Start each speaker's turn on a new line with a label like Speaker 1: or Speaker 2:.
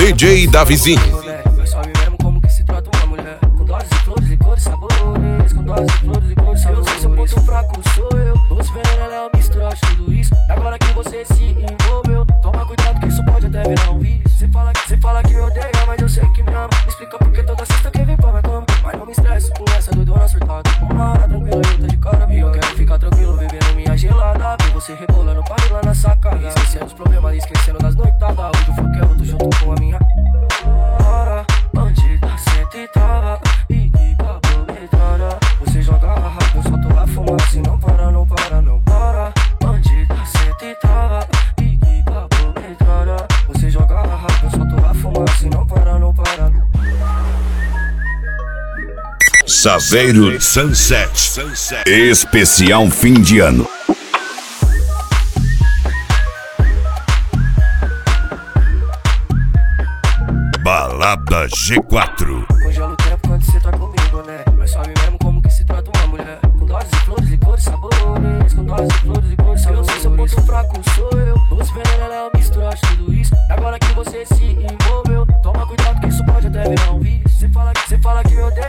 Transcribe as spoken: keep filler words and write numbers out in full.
Speaker 1: D J Davizinho.
Speaker 2: Mas sabe mesmo como que se trata uma mulher. Com doses de flores, licores, sabores. Com doses de flores, licores, sabores. Eu sei se o ponto fraco sou eu. Doce veneno, ela é uma mistura de tudo isso. Agora que você se envolveu, toma cuidado que isso pode até virar um vício. Cê fala, cê fala que me odeia, mas eu sei que me ama. Me explica porque toda sexta quer vir pra minha cama. Mas não me estresse com essa doidona surtada. Uma hora tranquila, eu tô de cara. E eu quero ficar tranquilo, bebendo minha gelada. Ver você rebolando, pare lá na sacada. Esquecendo os problemas, esquecendo das noitadas. Hoje o foco é outro junto com a minha. Para, bandida, senta e trava. E que capoletada. Você joga a rapa, eu solto a fumaça. E não para, não para, não para. Bandida, senta e trava. E que capoletada. Você joga a rapa, eu solto a fumaça. E não para, não para, não.
Speaker 3: Saveiro Sunset, especial fim de ano. Balada G quatro.
Speaker 2: Congela o tempo quando cê tá comigo, né? Mas sabe mesmo como que se trata uma mulher. Com doses de flores, licores, sabores. Com doses de flores, licores, sabores. Eu sei se o ponto fraco sou eu. Doce veneno, ela é uma mistura de tudo isso. Agora que você se envolveu, toma cuidado que isso pode até virar um vício. Cê fala, cê fala que me odeia,